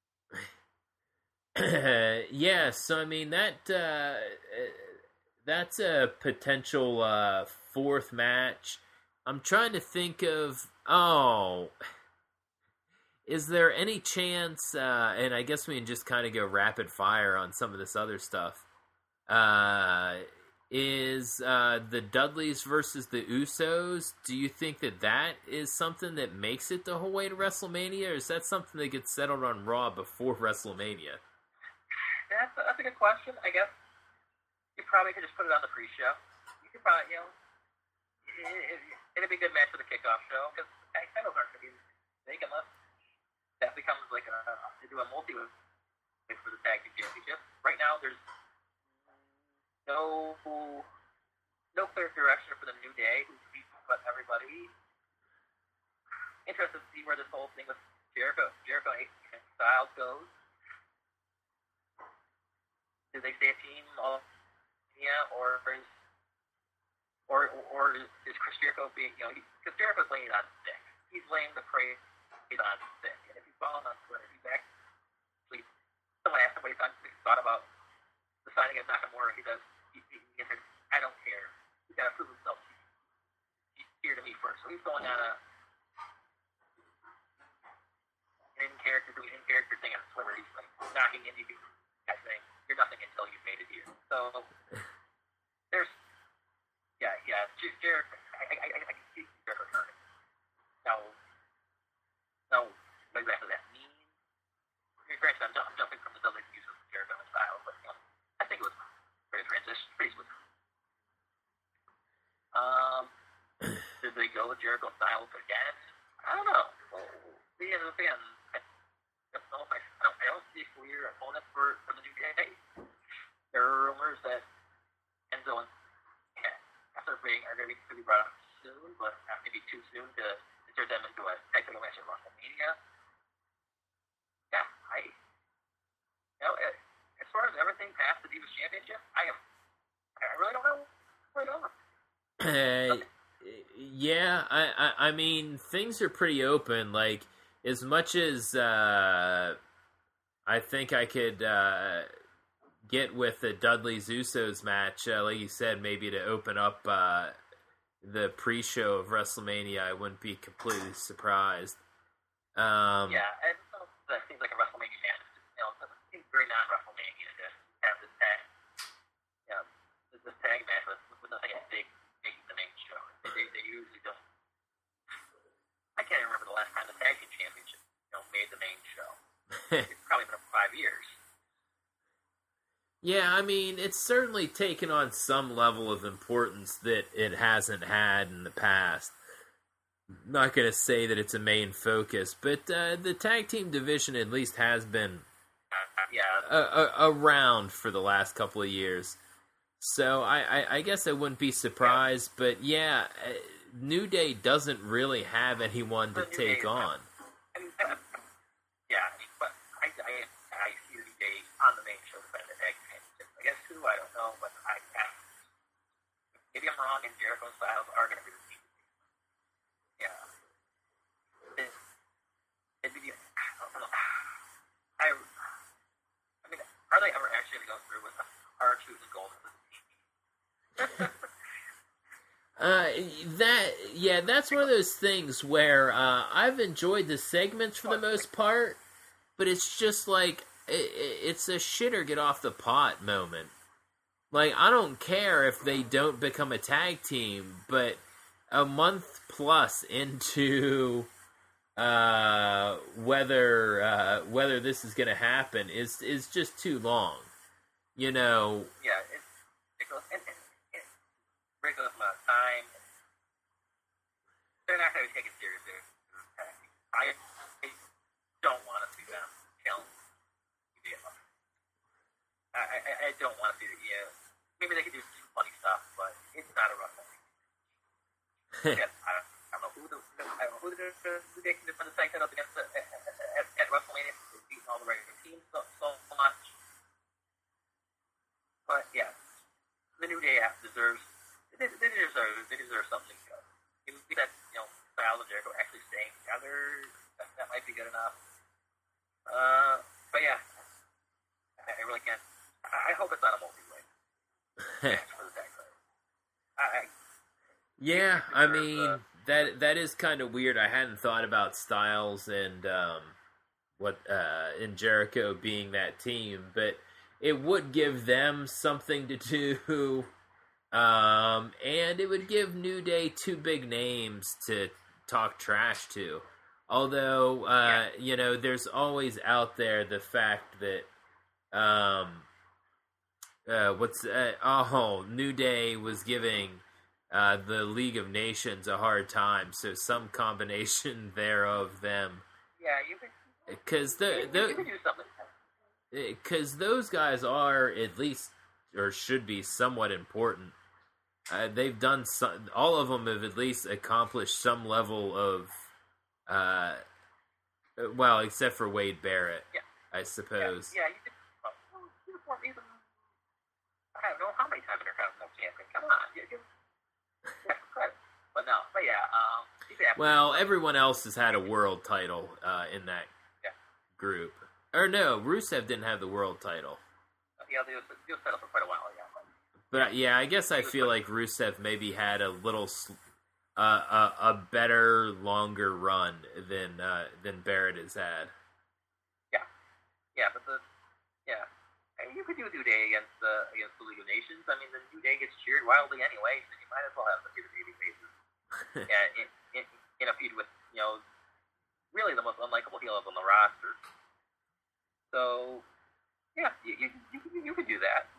Yeah, so I mean that uh, that's a potential uh, fourth match. I'm trying to think of oh, is there any chance? Uh, and I guess we can just kind of go rapid fire on some of this other stuff. Uh, is uh, the Dudleys versus the Usos? Do you think that that is something that makes it the whole way to WrestleMania, or is that something that gets settled on Raw before WrestleMania? That's a, that's a good question. I guess you probably could just put it on the pre-show. You could probably, you know, it, it, it'd be a good match for the kickoff show, because tag titles aren't going to be big unless that becomes like a, they do a multi for the tag team championship. Right now, there's no no clear direction for the New Day, who's beaten but everybody. Interested to see where this whole thing with Jericho, Jericho and Styles goes. Do they stay a team all yeah, or is or or is Chris Jericho being, you know, because Jericho's laying on thick. He's laying the praise on thick. And if he's following on Twitter, he's actually, someone asked him what he thought, he thought about the signing of Nakamura. He does. He, he, he said, "I don't care. He's got to prove himself. He's here to me first." So he's going on a an in character doing in character thing on Twitter. He's like knocking indie people. I think you're nothing until you've made it here. So there's, yeah, yeah, Jericho. I, I, I, I can see Jericho turning. Now, now, what exactly that means? Granted, I'm, I'm jumping from the Dudley use of Jericho and Styles, but you know, I think it was pretty transition, pretty smooth. Um, did they go with Jericho Styles again? I don't know. Well, the end of the fan. I don't know if I, I don't, I don't see a clear opponent for, for the New Day. There are rumors that Enzo and after being are going to be brought up soon, but maybe too soon to insert them into a tag title match at WrestleMania. Yeah, I, you know, as far as everything past the Divas Championship, I am, I really don't know where it's over. Uh, yeah, I, I, I mean, things are pretty open. Like, as much as uh, I think I could uh, get with the Dudley's Usos match, uh, like you said, maybe to open up uh, the pre-show of WrestleMania, I wouldn't be completely surprised. Um, yeah, and so that seems like a WrestleMania match. You know, it seems very non-WrestleMania to have this tag, you know, this, this tag match with, with nothing at stake making the main show. They, they, they usually don't. I can't remember the last time the tag team championship, you know, made the main show. It's probably been five years. Yeah, I mean, it's certainly taken on some level of importance that it hasn't had in the past. I'm not going to say that it's a main focus, but uh, the tag team division at least has been uh, yeah. a, a, around for the last couple of years. So I, I, I guess I wouldn't be surprised, yeah. But yeah, New Day doesn't really have anyone to take Day, on. I mean, uh, yeah, I mean, but I, I, I see New Day on the main show defending the tag championship. I guess who, I don't know, but I Shamrock and Jericho Styles are going to be the team. Yeah. It, it'd be, I don't know. I, I mean, are they ever actually going to go through with R-Truth and Gold as a team? Uh, that, yeah, that's one of those things where, uh, I've enjoyed the segments for the most part, but it's just like, it, it's a shit or get off the pot moment. Like, I don't care if they don't become a tag team, but a month plus into, uh, whether, uh, whether this is gonna happen is, is just too long. You know? Yeah, it's ridiculous. And, and, and ridiculous amount of time. They're not going to be taken seriously. I, I don't want to see them kill. I, I, I don't want to see it. Yeah, maybe they could do some funny stuff, but it's not a WrestleMania. yeah, I, don't, I don't know who the I don't know who, the, who they can defend the tag titles against the, at, at, at WrestleMania. They've beaten all the regular teams so, so much. But yeah, the New Day deserves they, they deserve they deserve something good. Maybe that, you know, Styles and Jericho actually staying together, that, that might be good enough. Uh, but yeah, I, I really can't. I, I hope it's not a multi-way match for the tag title. I, I, yeah, I mean uh, that that is kind of weird. I hadn't thought about Styles and um, what uh, and Jericho being that team, but it would give them something to do. Um, and it would give New Day two big names to talk trash to. Although, uh, yeah. you know, there's always out there the fact that, um, uh, what's, uh, oh, New Day was giving, uh, the League of Nations a hard time. So some combination there of them. Yeah, you could. Because the, the, you could do something. Because those guys are at least, or should be, somewhat important. Uh, they've done some, all of them have at least accomplished some level of, uh, well, except for Wade Barrett, yeah. I suppose. Yeah, yeah, you could, well, uniform even, I don't know how many times they're Intercontinental champion. Come on, you give credit. But no, but yeah, um, well, everyone else has had a world title uh, in that yeah. group. Or no, Rusev didn't have the world title. Yeah, they was, they was title for quite a while, yeah. But yeah, I guess I feel like Rusev maybe had a little, uh, a, a better, longer run than uh, than Barrett has had. Yeah, yeah, but the yeah, I mean, you could do New Day against the against the League of Nations. I mean, the New Day gets cheered wildly anyway, so you might as well have the two baby faces. yeah, in, in in a feud with, you know, really the most unlikable heels on the roster. So yeah, you you you, you could do that.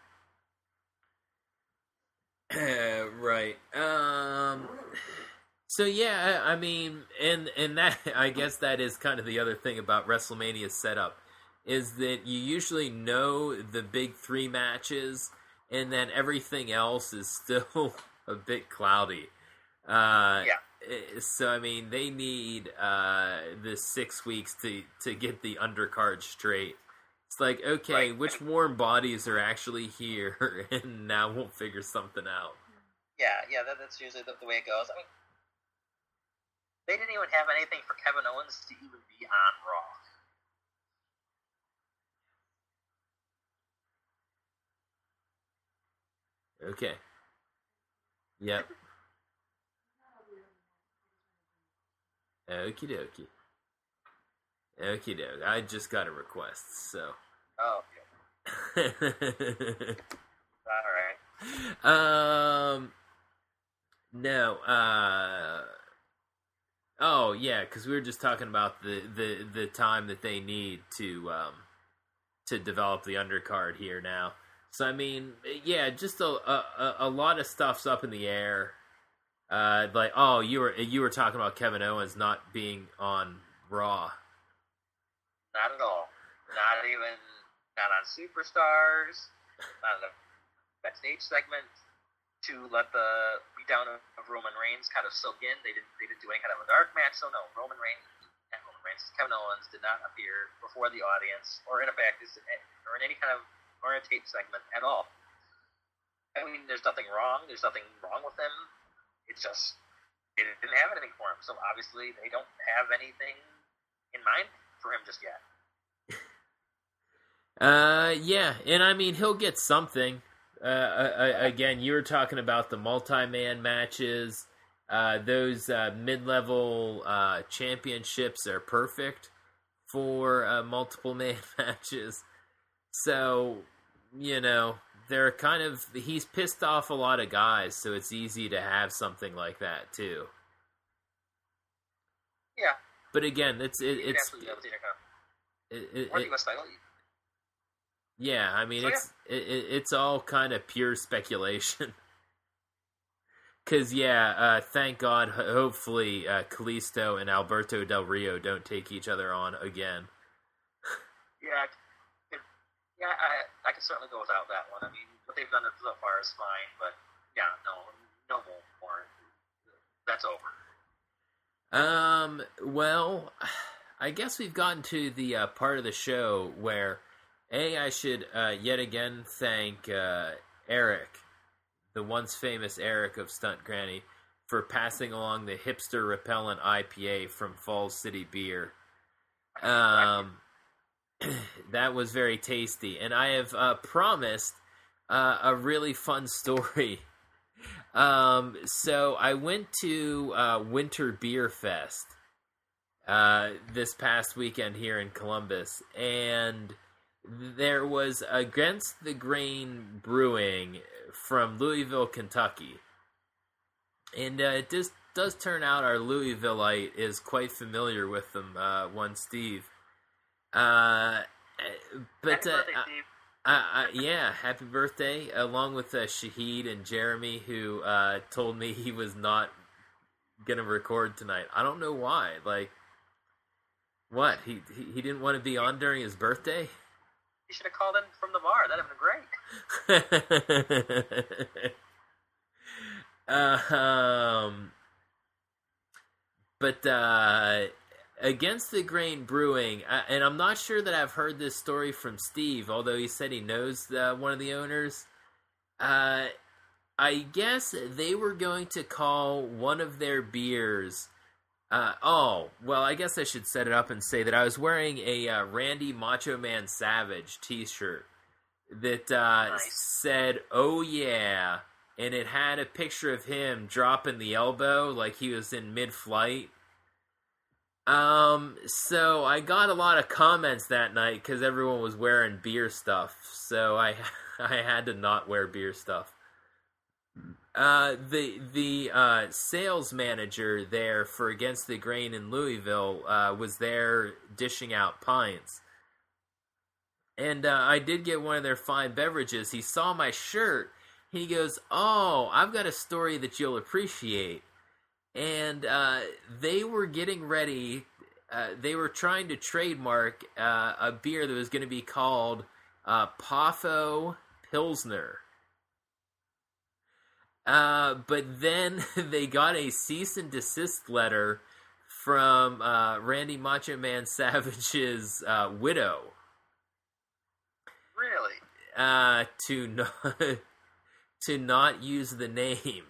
Uh, right. Um. So yeah, I mean, and and that I guess that is kind of the other thing about WrestleMania's setup is that you usually know the big three matches, and then everything else is still a bit cloudy. Uh, yeah. So I mean, they need uh the six weeks to to get the undercard straight. It's like, okay, right. which warm bodies are actually here, and now we'll figure something out. Yeah, yeah, that, that's usually the, the way it goes. I mean, they didn't even have anything for Kevin Owens to even be on Raw. Okay. Yep. Okie dokie. Okie doke. I just got a request, so. Oh, okay. All right. Um. No. Uh. Oh yeah, because we were just talking about the, the, the time that they need to um to develop the undercard here now. So I mean, yeah, just a a, a lot of stuff's up in the air. Uh, like oh, you were you were talking about Kevin Owens not being on Raw. Not at all. Not even, not on Superstars, not on the backstage segment, to let the beatdown of, of Roman Reigns kind of soak in. They didn't, they didn't do any kind of a dark match, so no, Roman Reigns, and Roman Reigns, Kevin Owens did not appear before the audience, or in a back, or in any kind of, or in a tape segment at all. I mean, there's nothing wrong. There's nothing wrong with him. It's just they didn't have anything for him, so obviously they don't have anything in mind for him just yet. Uh, yeah, and I mean he'll get something. Uh, uh, again, you were talking about the multi-man matches. Uh, those uh, mid-level uh, championships are perfect for uh, multiple man matches. So, you know, they're kind of he's pissed off a lot of guys, so it's easy to have something like that too. Yeah, but again, it's it, it's it, it, it, it yeah. I mean, so, it's yeah. it, it, it's all kind of pure speculation. Because yeah, uh, thank God. Hopefully, uh, Kalisto and Alberto Del Rio don't take each other on again. yeah, it, yeah. I I can certainly go without that one. I mean, what they've done so far is fine, but yeah, no, no more. That's over. Um. Well, I guess we've gotten to the uh, part of the show where, A, I should uh, yet again thank uh, Eric, the once famous Eric of Stunt Granny, for passing along the hipster repellent I P A from Falls City Beer. Um, that was very tasty, and I have uh, promised uh, a really fun story. Um, so I went to uh, Winter Beer Fest uh, this past weekend here in Columbus, and there was Against the Grain Brewing from Louisville, Kentucky. And uh, it just does turn out our Louisvilleite is quite familiar with them, uh, one Steve. Uh, but Happy uh, birthday, Steve. Uh, uh, yeah, happy birthday, along with uh, Shahid and Jeremy, who uh, told me he was not going to record tonight. I don't know why. Like, what? He, he he didn't want to be on during his birthday? He should have called in from the bar. That'd have been great. uh, um, but uh, Against the Grain Brewing, uh, and I'm not sure that I've heard this story from Steve, although he said he knows uh, one of the owners. Uh, I guess they were going to call one of their beers. Uh, oh, well, I guess I should set it up and say that I was wearing a uh, Randy Macho Man Savage t-shirt that uh, Nice. said, "Oh yeah," and it had a picture of him dropping the elbow like he was in mid-flight. Um, so I got a lot of comments that night because everyone was wearing beer stuff, so I I had to not wear beer stuff. Uh, the the uh, sales manager there for Against the Grain in Louisville uh, was there dishing out pints. And uh, I did get one of their fine beverages. He saw my shirt. He goes, "Oh, I've got a story that you'll appreciate." And uh, they were getting ready. Uh, they were trying to trademark uh, a beer that was going to be called uh, Pafo Pilsner. Uh, but then they got a cease and desist letter from uh, Randy Macho Man Savage's uh, widow. Really? Uh, to not to not use the name.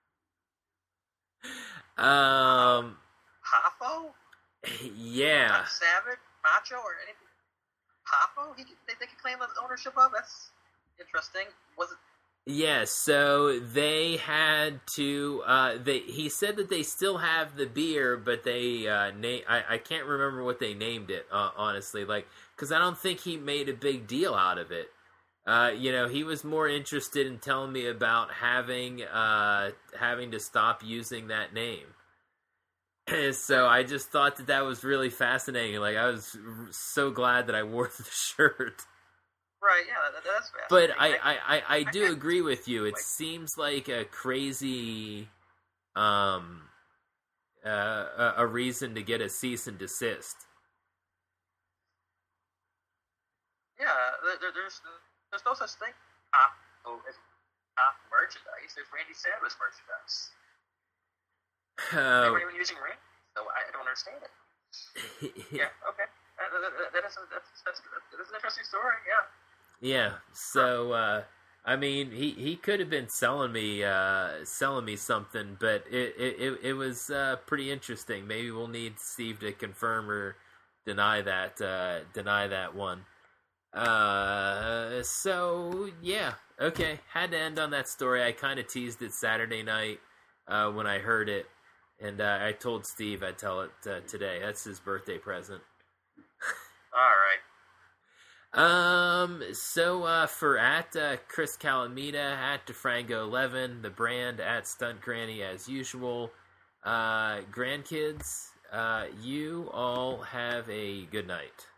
Um, Pafo? yeah. Like Savage, Macho, or anything? Pafo? He, they, they can claim the ownership of? That's interesting. Was it? Yeah, so they had to. Uh, they he said that they still have the beer, but they uh, na- I I can't remember what they named it. Uh, honestly, like because I don't think he made a big deal out of it. Uh, you know, he was more interested in telling me about having uh, having to stop using that name. So I just thought that that was really fascinating. Like I was so glad that I wore the shirt. Right, yeah, that, that's fascinating. But I, I, I, I do agree with you. It seems like a crazy, um, uh, a, a reason to get a cease and desist. Yeah, there, there's there's no such thing top, as top merchandise. There's Randy Savage merchandise. Uh, they weren't even using Randy, so I don't understand it. Yeah, okay. That, that, that, that, is, that's, that's, that's an interesting story, yeah. Yeah, so uh, I mean, he, he could have been selling me uh, selling me something, but it it, it, it was uh, pretty interesting. Maybe we'll need Steve to confirm or deny that uh, deny that one. Uh, so yeah, okay. Had to end on that story. I kind of teased it Saturday night uh, when I heard it, and uh, I told Steve I'd tell it uh, today. That's his birthday present. All right. Um. So uh, for at uh, Chris Calamita, at DeFranco eleven, the brand at Stunt Granny as usual. Uh, grandkids, uh, you all have a good night.